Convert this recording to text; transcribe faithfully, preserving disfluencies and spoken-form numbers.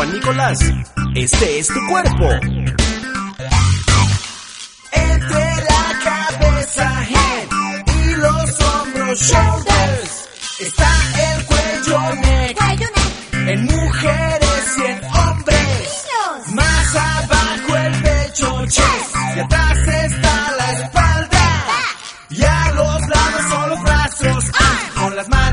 Juan Nicolás, este es tu cuerpo. Entre la cabeza, head, y los hombros, shoulders, está el cuello, neck, en mujeres y en hombres. Más abajo el pecho, chest, y atrás está la espalda. Y a los lados son los brazos, ah, con las manos